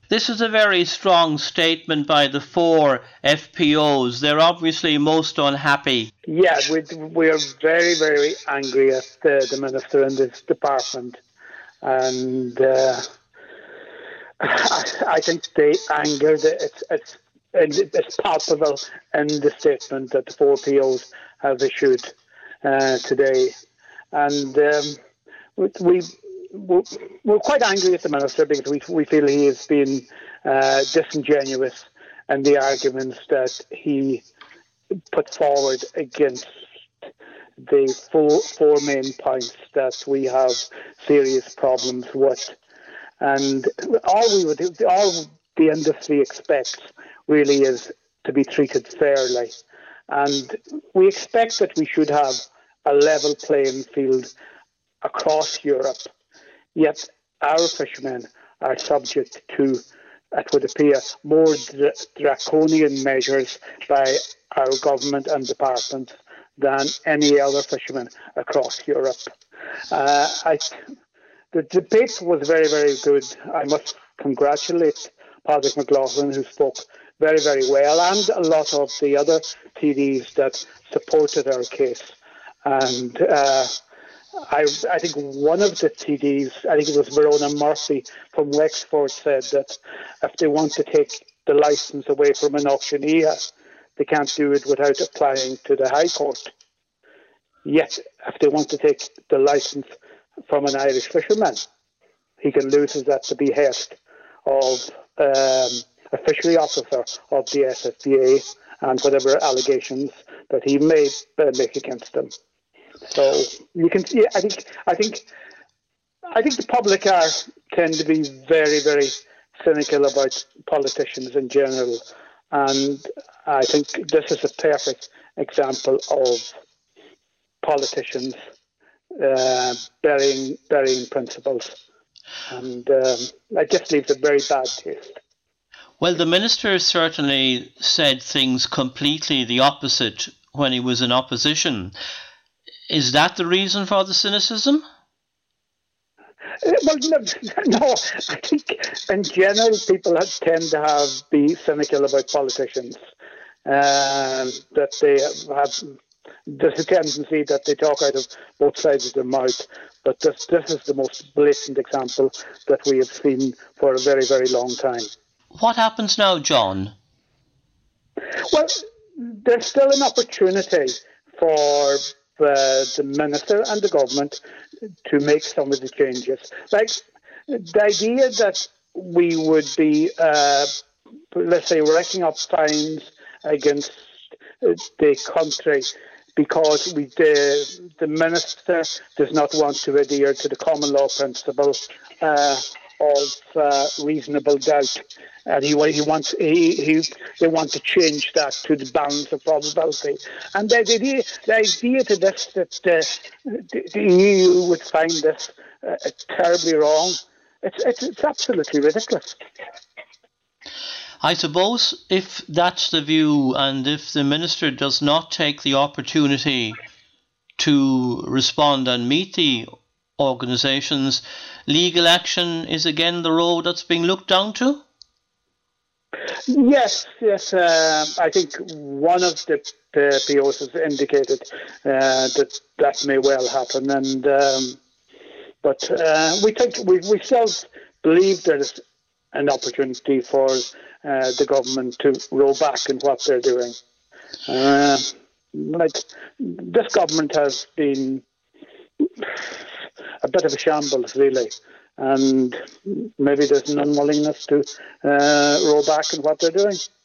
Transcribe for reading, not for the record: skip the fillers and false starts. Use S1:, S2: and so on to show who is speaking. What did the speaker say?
S1: This is a very strong statement by the four FPOs. They're obviously most unhappy.
S2: Yeah, we are very, very angry at the Minister and this department. And I think the anger, it's palpable in the statement that the four POs have issued today. And we're quite angry at the Minister because we feel he has been disingenuous in the arguments that he put forward against the four main points that we have serious problems with. And all the industry expects really is to be treated fairly. And we expect that we should have a level playing field across Europe. Yet our fishermen are subject to, it would appear, more draconian measures by our government and departments than any other fishermen across Europe. The debate was very, very good. I must congratulate Patrick McLaughlin, who spoke very, very well, and a lot of the other TDs that supported our case. And I think one of the TDs, I think it was Verona Murphy from Wexford, said that if they want to take the licence away from an auctioneer, they can't do it without applying to the High Court. Yet, if they want to take the licence from an Irish fisherman, he can lose it at the behest of a fishery officer of the SFDA and whatever allegations that he may make against them. So you can see. I think the public tend to be very, very cynical about politicians in general, and I think this is a perfect example of politicians burying principles, and it just leaves a very bad taste.
S1: Well, the minister certainly said things completely the opposite when he was in opposition. Is that the reason for the cynicism?
S2: Well, no. I think in general people tend to be cynical about politicians. That they have, there's a tendency that they talk out of both sides of their mouth. But this is the most blatant example that we have seen for a very, very long time.
S1: What happens now, John?
S2: Well, there's still an opportunity for the minister and the government to make some of the changes. Like the idea that we would be, let's say, racking up fines against the country because the minister does not want to adhere to the common law principle of reasonable doubt, and they want to change that to the balance of probability. And the idea to this that the EU would find this terribly wrong, it's absolutely ridiculous.
S1: I suppose if that's the view, and if the minister does not take the opportunity to respond and meet the organisations, legal action is again the road that's being looked down to?
S2: Yes. I think one of the POs has indicated that may well happen, and but we still believe there's an opportunity for the government to roll back in what they're doing. Like this government has been a bit of a shambles, really, and maybe there's an unwillingness to roll back in what they're doing.